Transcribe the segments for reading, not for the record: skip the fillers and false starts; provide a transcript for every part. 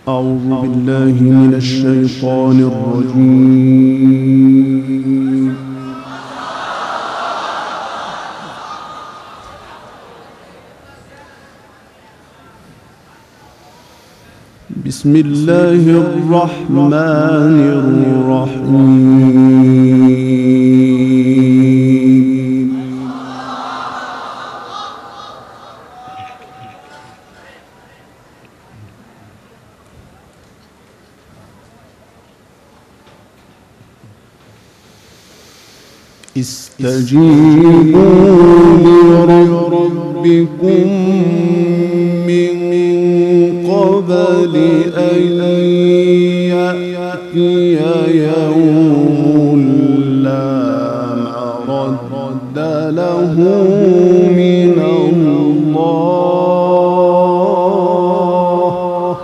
أعوذ بالله من الشيطان الرجيم. بسم الله الرحمن الرحيم. استجيبوا لربكم من قبل أن يأتي يوم لا مرد له من الله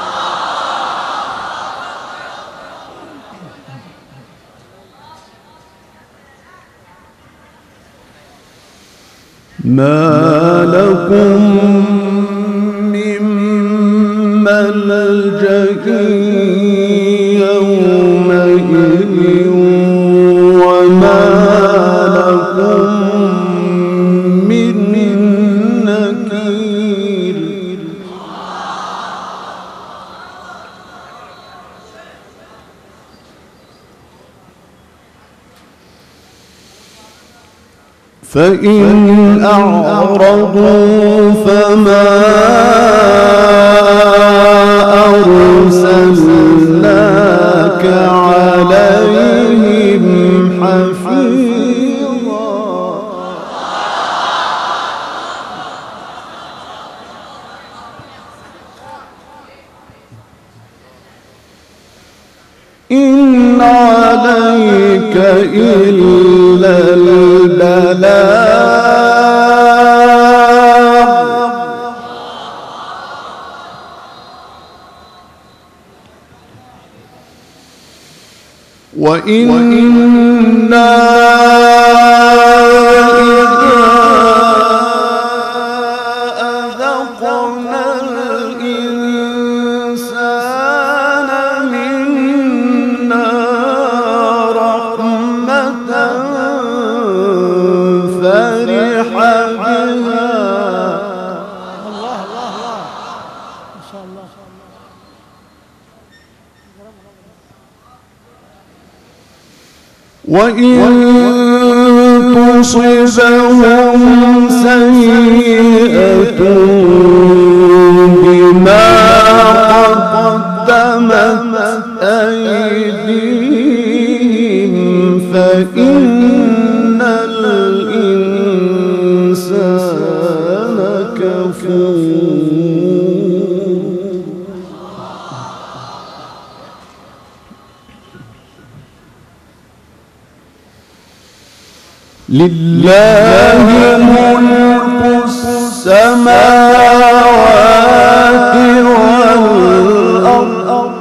ما لكم من ملجأ يومئذ وما لكم من نكير فإن أعرضوا فما أرسلناك عليهم حفيظا إن عليك إلا البلاغ وإنا إذا أذقنا الإنسان منا رحمة فرح بها وإن تصبهم سيئة بما قدمت أيديهم فإن الإنسان كفور لله ملك السماوات والأرض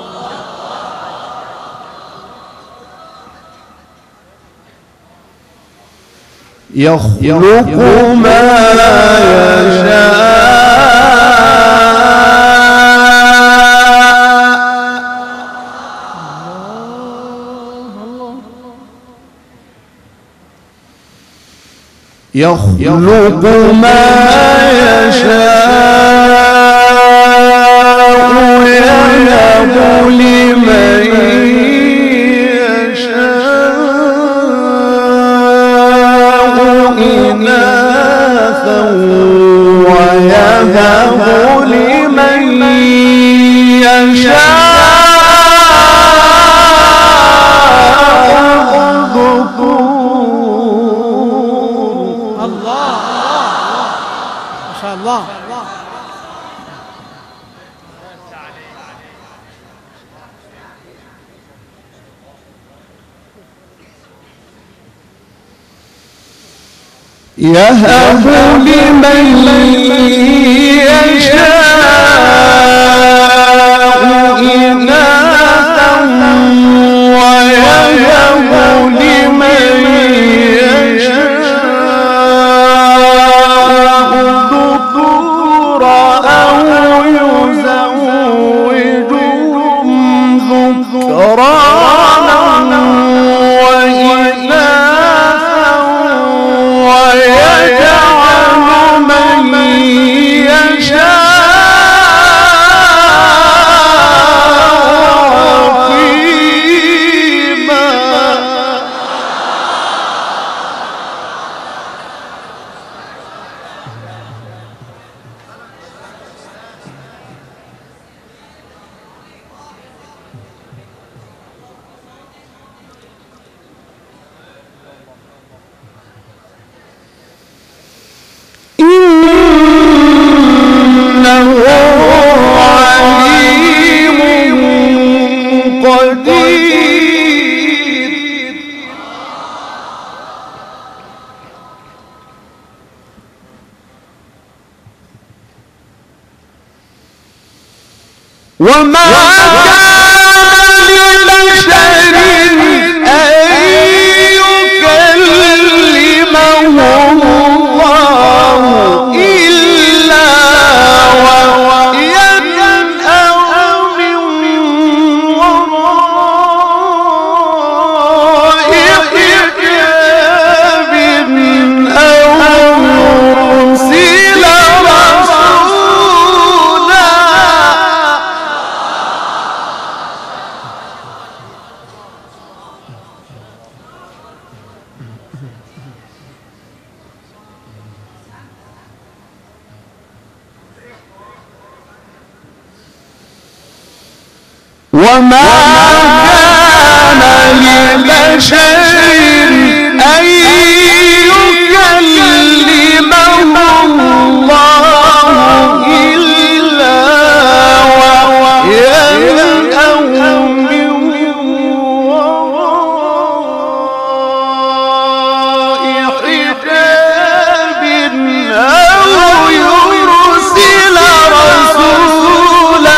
يخلق ما يشاء يخلق ما يشاء يهب لمن يشاء إناثا ويهب لمن يشاء الله. يهب لمن يشاء إناثا ويهب لمن يشاء ذكورا أو يزوج وما كان لبشر أن يكلمه الله إلا وحيا أو من وراء حجاب أو يرسل وما كان لبشر أن يكلمه الله إلا وحيا أو من وراء حجاب أو يرسل رسولا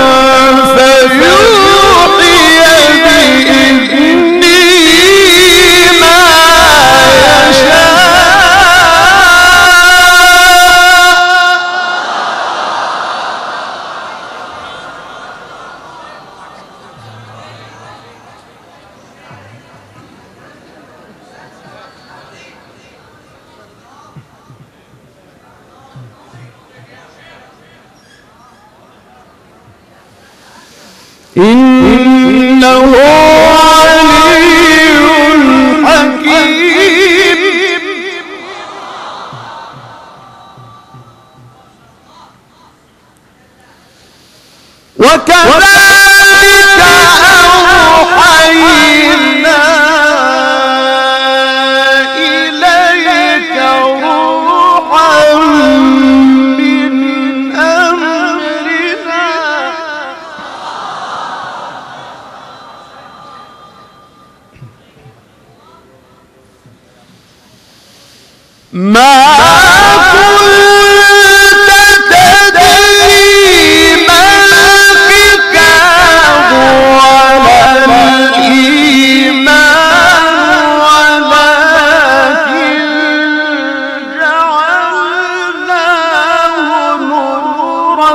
إنه علي حكيم. وكذلك أوحينا إليك روحا من أمرنا ما كنت تدري ما الكتاب ولا الإيمان ولكن جعلناه نورا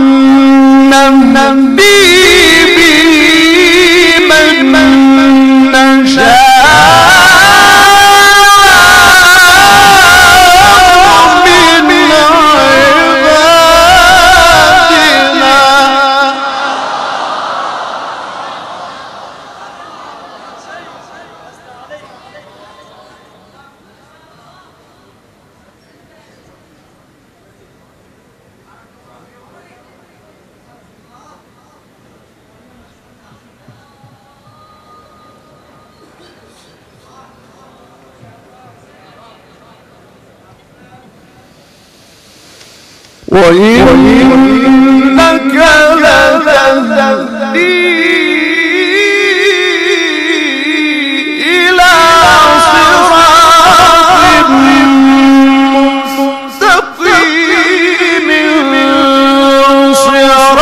نهدي به من نشاء وإنك لتهدي إلى صراط مستقيم صراط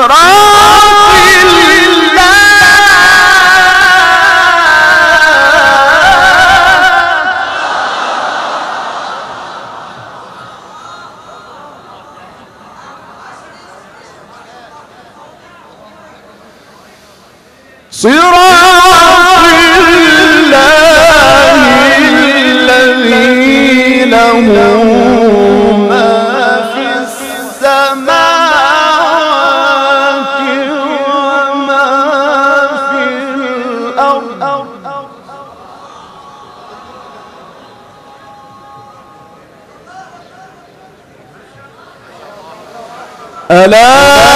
صراط الله صراط الله الذي له ما في السماوات وما في الأرض ألا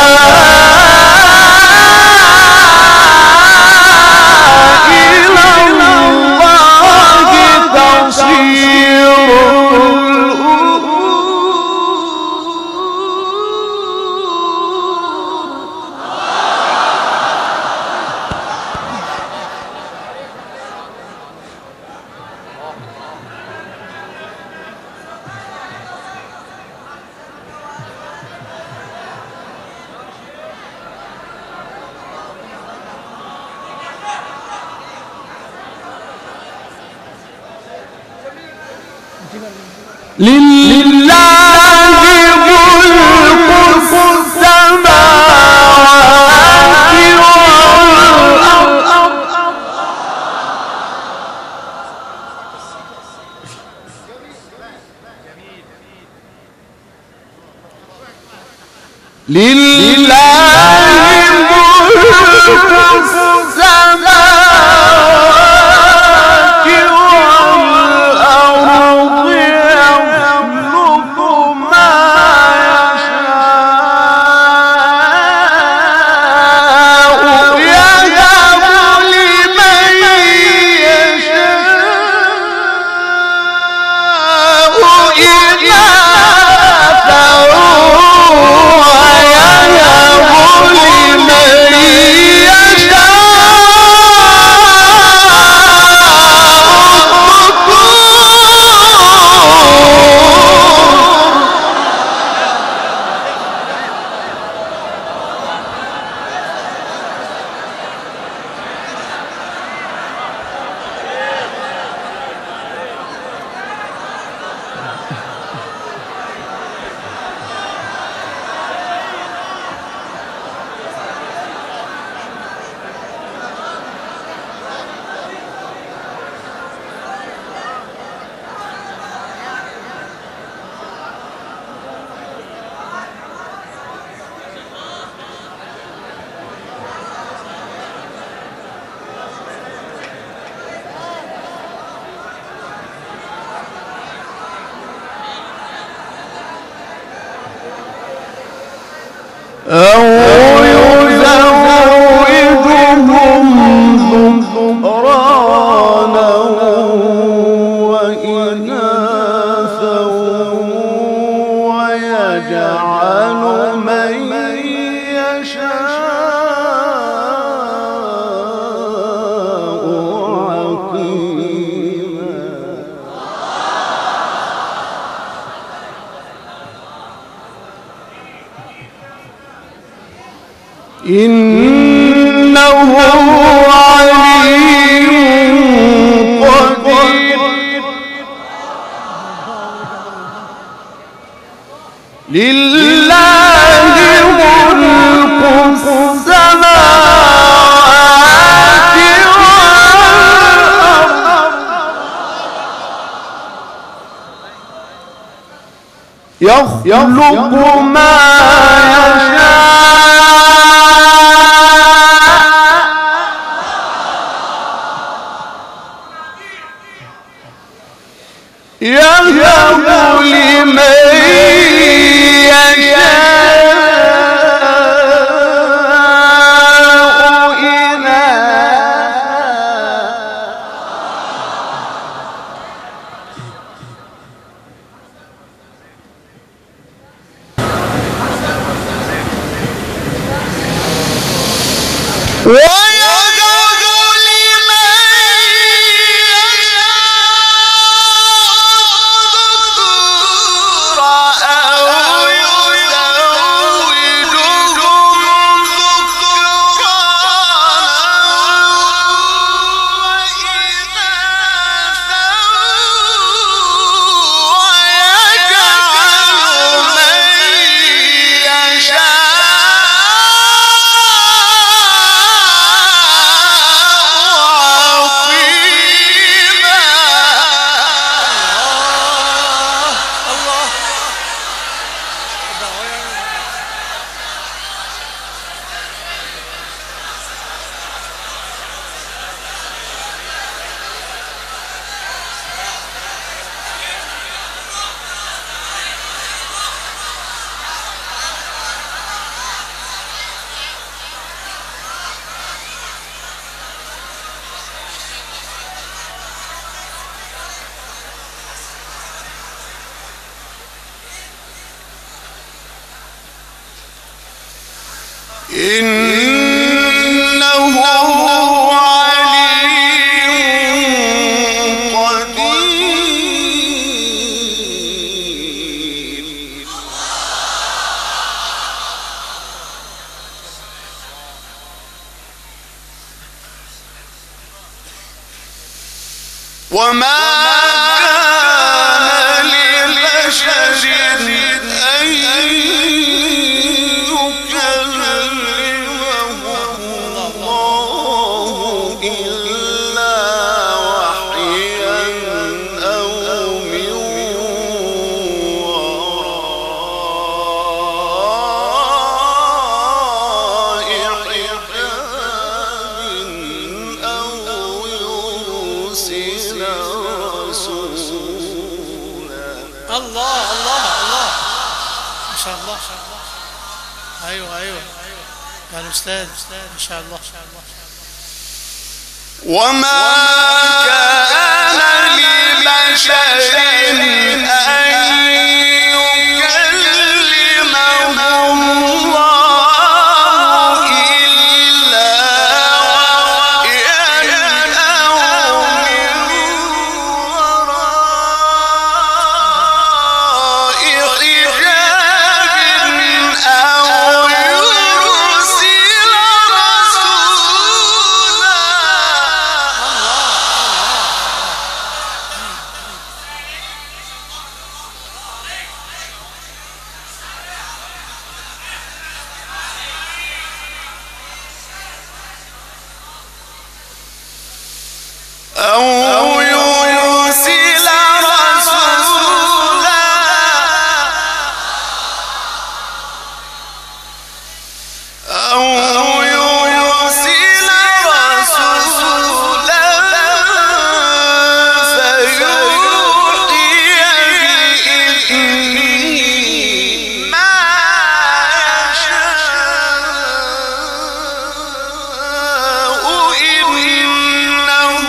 لله ملك السماوات والأرض لله ملك السماوات والأرض يخلق ما يشاء يهب لمن يشاء إناثا ويهب لمن يشاء أو يزوجهم ذكرانا وإناثا ويجعل من يشاء عقيما إنه عليم قدير لله ملك السماوات والأرض يخلق ما يشاء يهب لمن يشاء إناثا ويهب لمن يشاء ذكورا إنه عليم قدير. وما كان لبشر أن يكلمه الله إلا وحيا أو من وراء حجاب أو يرسل رسولا. الله الله الله ما شاء الله. ايوه يا الاستاذ ما شاء الله. وما كان لبشر أن يكلمه الله إلا وحيا أو من وراء حجاب أو يرسل رسولا. أو يرسل رسولا أو يرسل رسولا فيوحي بإذنه ما يشاء إنه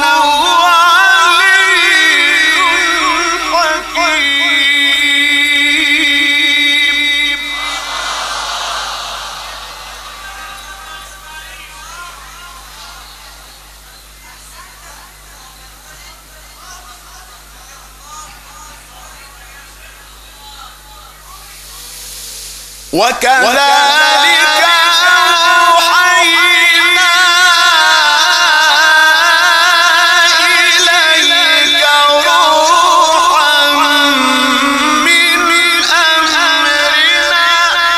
وكذلك أوحينا إليك روحا من أمرنا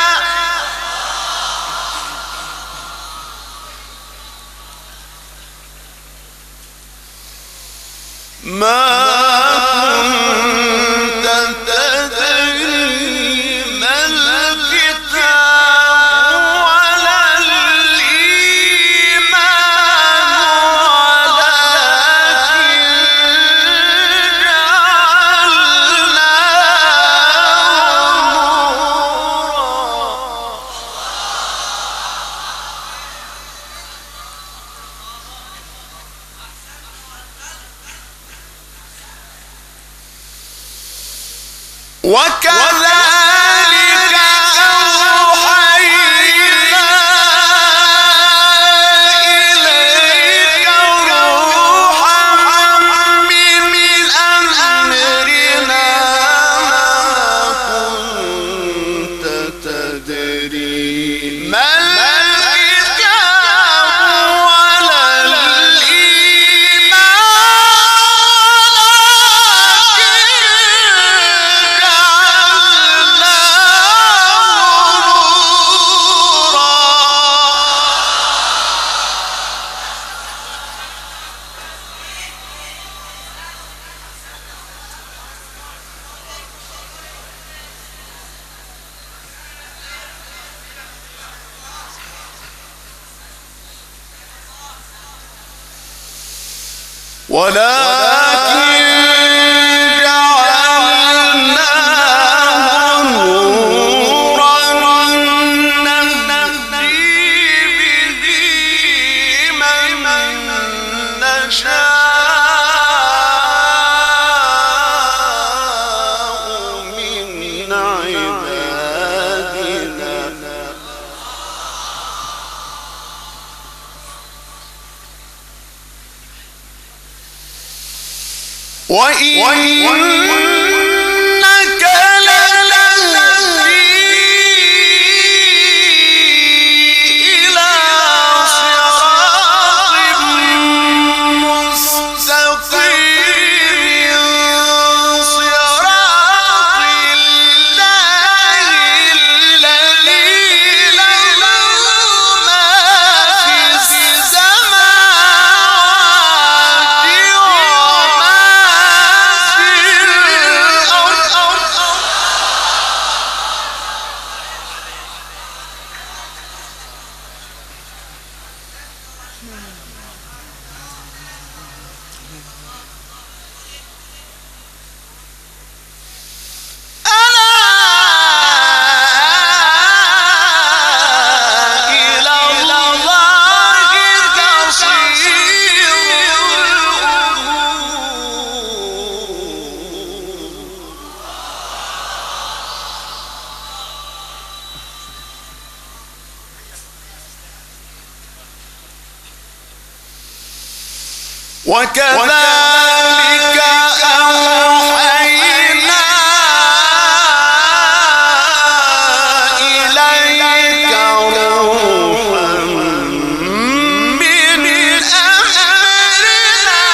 ما كنت تدري ما الكتاب ولا الإيمان وكذلك أوحينا إليك روحا من أمرنا ما كنت تدري ما الكتاب ولا الإيمان ولكن جعلناه نورا نهدي به من نشاء من عبادنا وكذلك أوحينا إليك روحا من أمرنا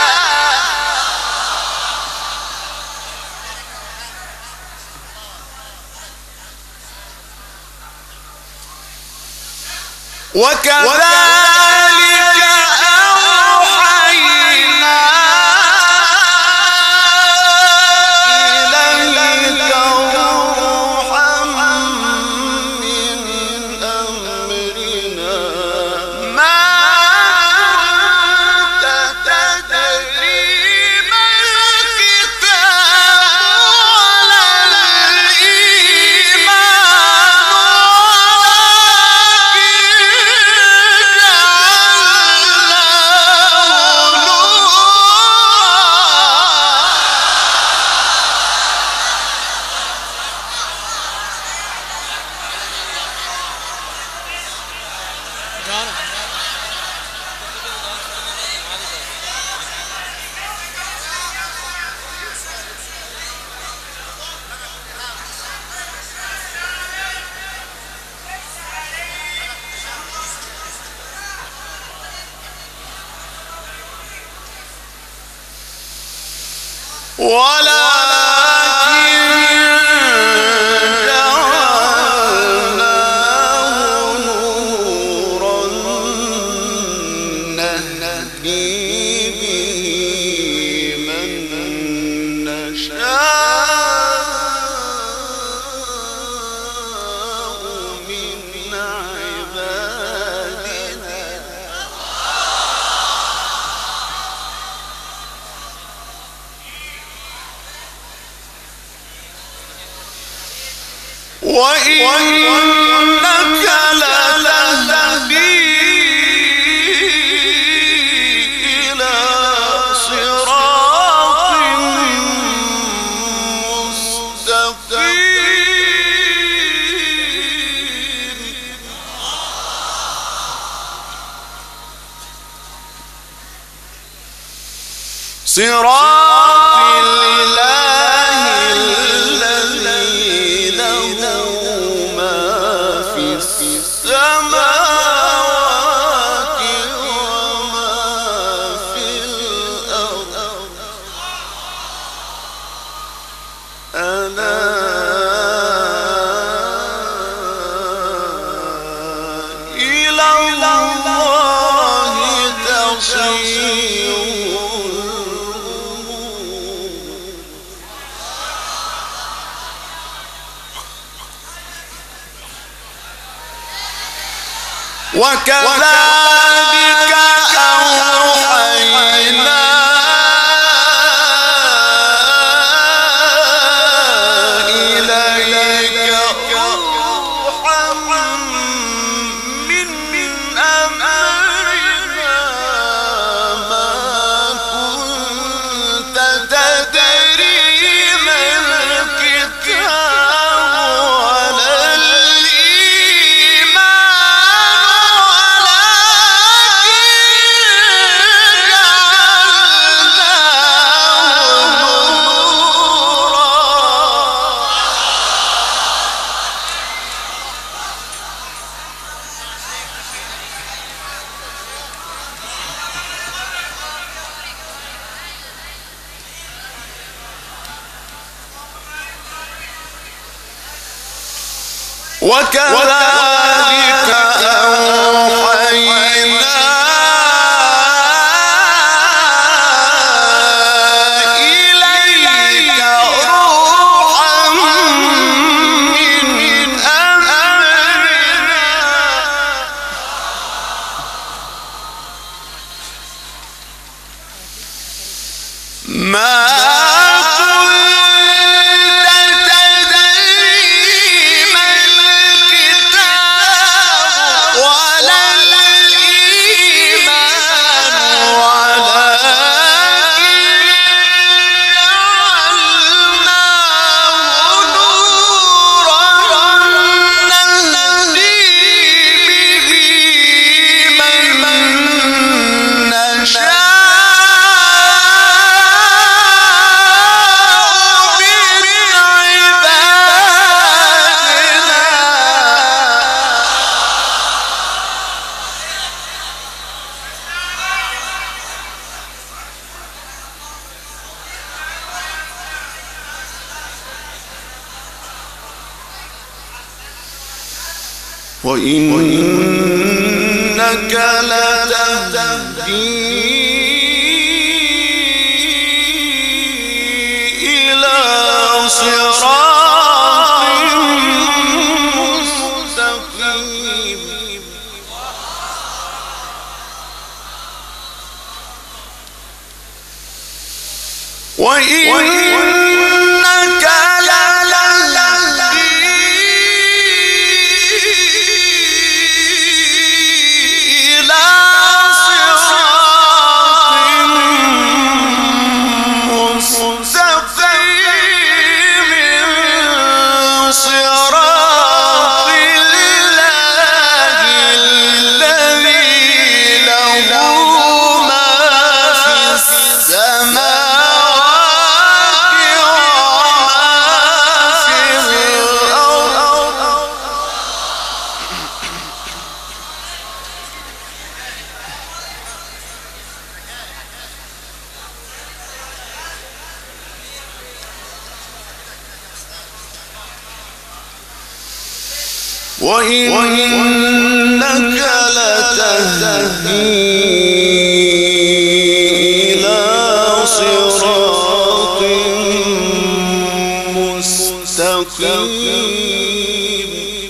وإنك لتهدي إلى صراط مستقيم صراط الله الذي له ما في السماوات وما في الأرض ألا إلى الله تصير وكذلك أوحينا إليك روحا من أمرنا ما كنت تدري ما الكتاب ولا الإيمان وكذلك أوحينا إليك روحا من أمرنا ما وإنك لتهدي إلى صراط مستقيم وإنك وإنك لتهدي إلى صراط مستقيم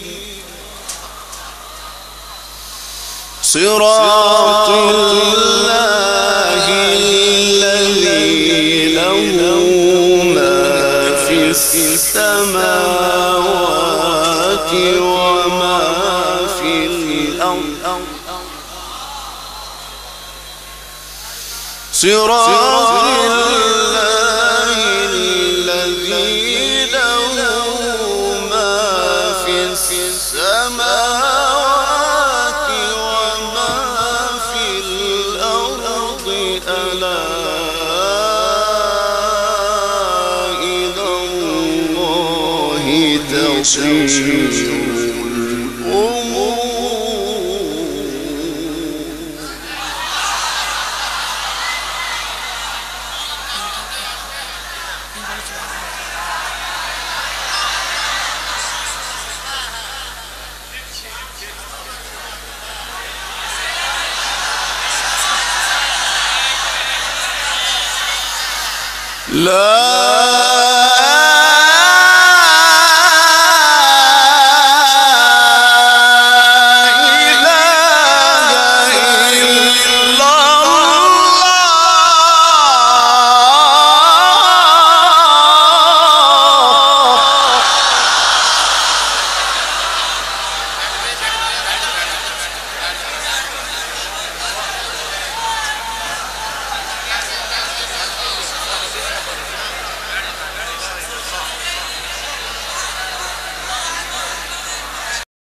صراط الله الذي له ما في السماوات وما في الأرض صراط الله الذي له ما في السماوات وما في الأرض ألا إلى الله تصير لا